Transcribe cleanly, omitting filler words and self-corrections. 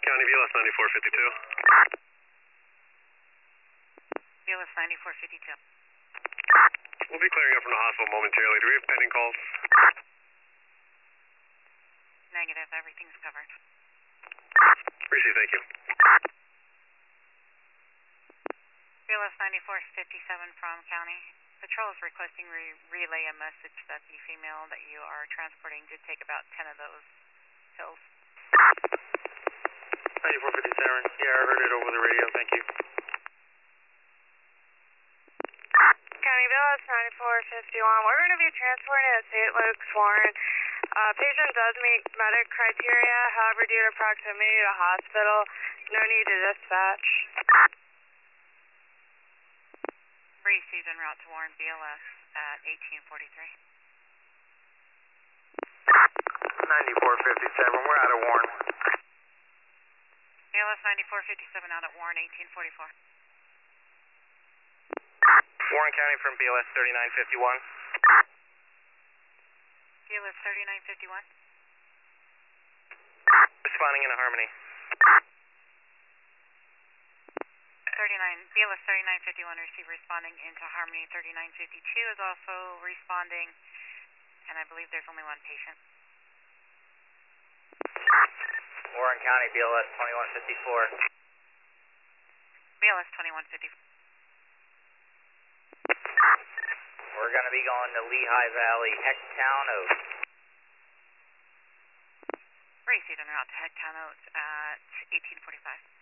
County BLS 9452. BLS 9452. We'll be clearing up from the hospital momentarily. Do we have pending calls? Negative, everything's covered. Appreciate it, thank you. BLS 9457 from County. Patrol is requesting relay a message that the female that you are transporting did take about 10 of those pills. 9457, yeah, I heard it over the radio, thank you. County BLS 9451, we're going to be transporting to St. Luke's Warren. Patient does meet medic criteria, however, due to proximity to hospital, no need to dispatch. Reese's en route to Warren BLS at 1843. 9457, we're out of Warren. BLS 9457 out at Warren 1844. Warren County from BLS 3951. BLS 3951. Responding into Harmony. BLS 3951 receive responding into Harmony. 3952 is also responding, and I believe there's only one patient. Warren County BLS 2154. BLS 2154. We're going to be going to Lehigh Valley, Hecktown Oaks. Receive en route to Hecktown Oaks at 1845.